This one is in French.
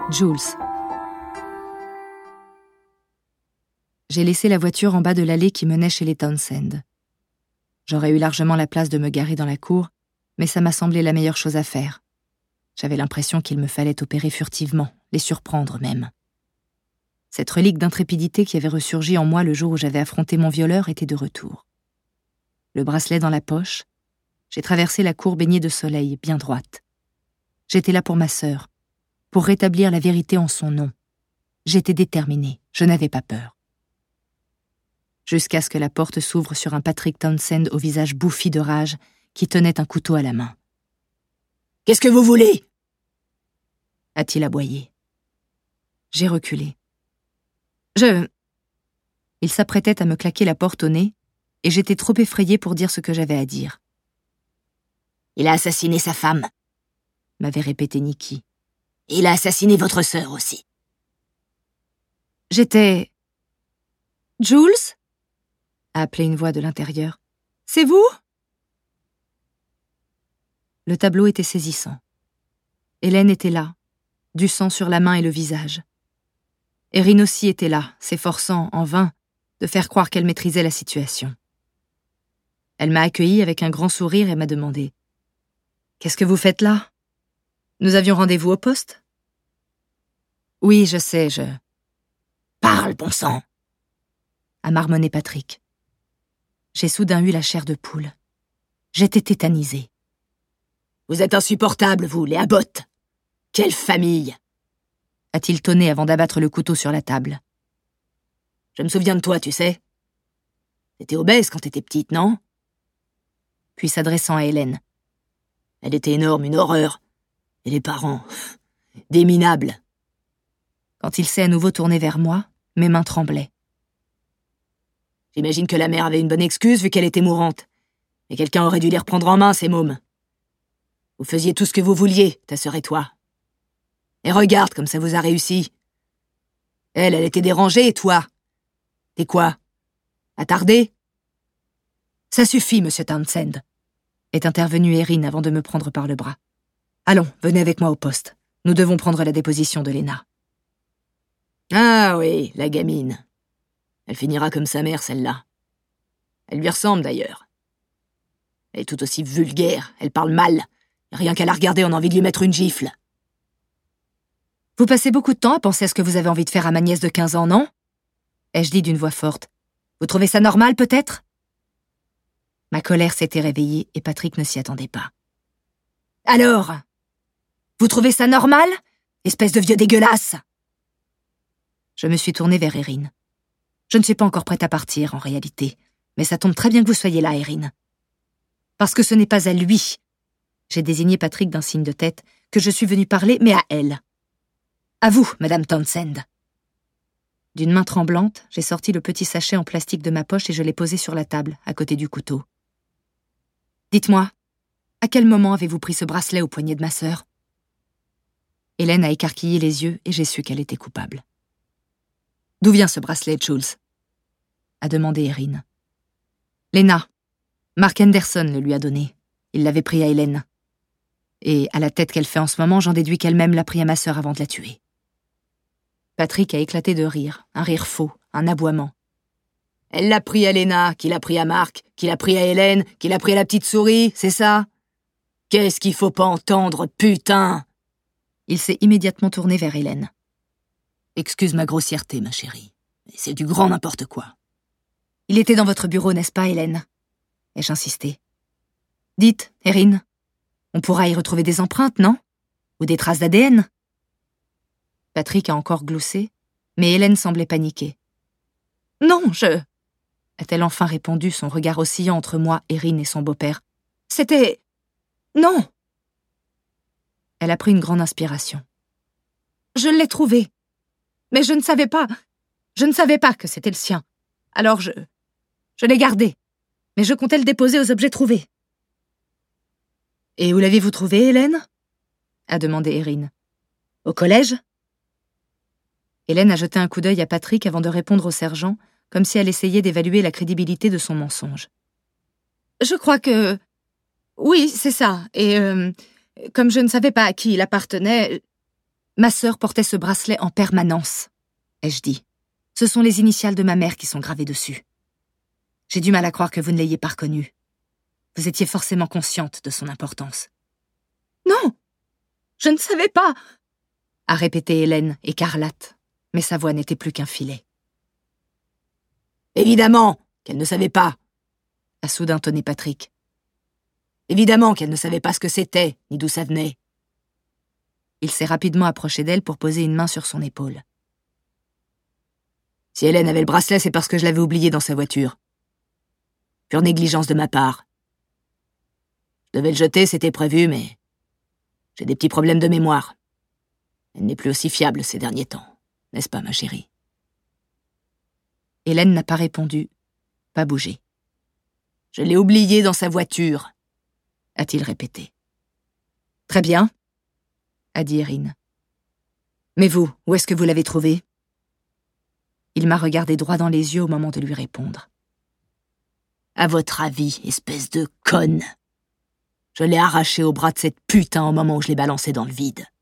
Jules. J'ai laissé la voiture en bas de l'allée qui menait chez les Townsend. J'aurais eu largement la place de me garer dans la cour, mais ça m'a semblé la meilleure chose à faire. J'avais l'impression qu'il me fallait opérer furtivement, les surprendre même. Cette relique d'intrépidité qui avait ressurgi en moi le jour où j'avais affronté mon violeur était de retour. Le bracelet dans la poche, j'ai traversé la cour baignée de soleil, bien droite. J'étais là pour ma sœur, pour rétablir la vérité en son nom. J'étais déterminée, je n'avais pas peur. Jusqu'à ce que la porte s'ouvre sur un Patrick Townsend au visage bouffi de rage qui tenait un couteau à la main. « Qu'est-ce que vous voulez ?» a-t-il aboyé. J'ai reculé. Il s'apprêtait à me claquer la porte au nez, et j'étais trop effrayée pour dire ce que j'avais à dire. « Il a assassiné sa femme, » m'avait répété Nikki. « Il a assassiné votre sœur aussi. » J'étais... « Jules ?» a appelé une voix de l'intérieur. « C'est vous ?» Le tableau était saisissant. Hélène était là, du sang sur la main et le visage. Erin aussi était là, s'efforçant, en vain, de faire croire qu'elle maîtrisait la situation. Elle m'a accueillie avec un grand sourire et m'a demandé « Qu'est-ce que vous faites là ? Nous avions rendez-vous au poste ?» « Oui, je sais, « Parle, bon sang !» a marmonné Patrick. J'ai soudain eu la chair de poule. J'étais tétanisée. « Vous êtes insupportable, vous, les Abbott. Quelle famille !» a-t-il tonné avant d'abattre le couteau sur la table. « Je me souviens de toi, tu sais. T'étais obèse quand t'étais petite, non ?» Puis s'adressant à Hélène. « Elle était énorme, une horreur. Et les parents, des minables. » Quand il s'est à nouveau tourné vers moi, mes mains tremblaient. « J'imagine que la mère avait une bonne excuse vu qu'elle était mourante. Mais quelqu'un aurait dû les reprendre en main, ces mômes. Vous faisiez tout ce que vous vouliez, ta sœur et toi. Et regarde comme ça vous a réussi. Elle était dérangée, et toi? T'es quoi? Attardé? Ça suffit, monsieur Townsend, est intervenue Erin avant de me prendre par le bras. Allons, venez avec moi au poste. Nous devons prendre la déposition de Lena. Ah oui, la gamine. Elle finira comme sa mère, celle-là. Elle lui ressemble, d'ailleurs. Elle est tout aussi vulgaire, elle parle mal. Rien qu'à la regarder, on a envie de lui mettre une gifle. Vous passez beaucoup de temps à penser à ce que vous avez envie de faire à ma nièce de 15 ans, non ? Ai-je dit d'une voix forte. Vous trouvez ça normal, peut-être ? Ma colère s'était réveillée et Patrick ne s'y attendait pas. Alors ? Vous trouvez ça normal ? Espèce de vieux dégueulasse ! Je me suis tournée vers Erin. Je ne suis pas encore prête à partir, en réalité. Mais ça tombe très bien que vous soyez là, Erin. Parce que ce n'est pas à lui, j'ai désigné Patrick d'un signe de tête, que je suis venue parler, mais à elle. À vous, Madame Townsend. D'une main tremblante, j'ai sorti le petit sachet en plastique de ma poche et je l'ai posé sur la table, à côté du couteau. Dites-moi, à quel moment avez-vous pris ce bracelet au poignet de ma sœur ? Hélène a écarquillé les yeux et j'ai su qu'elle était coupable. D'où vient ce bracelet, Jules ? A demandé Erin. Lena. Mark Henderson le lui a donné. Il l'avait pris à Hélène. Et à la tête qu'elle fait en ce moment, j'en déduis qu'elle-même l'a pris à ma sœur avant de la tuer. Patrick a éclaté de rire, un rire faux, un aboiement. Elle l'a pris à Lena, qui l'a pris à Mark, qui l'a pris à Hélène, qui l'a pris à la petite souris, c'est ça? Qu'est-ce qu'il faut pas entendre, putain? Il s'est immédiatement tourné vers Hélène. Excuse ma grossièreté, ma chérie, mais c'est du grand n'importe quoi. Il était dans votre bureau, n'est-ce pas, Hélène? Ai-je insisté. Dites, Erin, on pourra y retrouver des empreintes, non? Ou des traces d'ADN? Patrick a encore gloussé, mais Hélène semblait paniquer. Non, a-t-elle enfin répondu, son regard oscillant entre moi, Erin et son beau-père. C'était... Non. Elle a pris une grande inspiration. Je l'ai trouvé. Mais je ne savais pas que c'était le sien. Alors je l'ai gardé. Mais je comptais le déposer aux objets trouvés. Et où l'avez-vous trouvé, Hélène ? A demandé Erin. Au collège ? Hélène a jeté un coup d'œil à Patrick avant de répondre au sergent, comme si elle essayait d'évaluer la crédibilité de son mensonge. Je crois que... Oui, c'est ça. Et comme je ne savais pas à qui il appartenait... Ma sœur portait ce bracelet en permanence, ai-je dit. Ce sont les initiales de ma mère qui sont gravées dessus. J'ai du mal à croire que vous ne l'ayez pas reconnue. Vous étiez forcément consciente de son importance. Non, je ne savais pas, a répété Hélène, écarlate, mais sa voix n'était plus qu'un filet. Évidemment qu'elle ne savait pas, a soudain tonné Patrick. Évidemment qu'elle ne savait pas ce que c'était, ni d'où ça venait. Il s'est rapidement approché d'elle pour poser une main sur son épaule. Si Hélène avait le bracelet, c'est parce que je l'avais oublié dans sa voiture. Pure négligence de ma part. Je devais le jeter, c'était prévu, mais j'ai des petits problèmes de mémoire. Elle n'est plus aussi fiable ces derniers temps, n'est-ce pas, ma chérie? Hélène n'a pas répondu, pas bougé. Je l'ai oublié dans sa voiture, a-t-il répété. Très bien, a dit Erin. Mais vous, où est-ce que vous l'avez trouvée? Il m'a regardé droit dans les yeux au moment de lui répondre. À votre avis, espèce de conne? Je l'ai arraché au bras de cette putain au moment où je l'ai balancé dans le vide.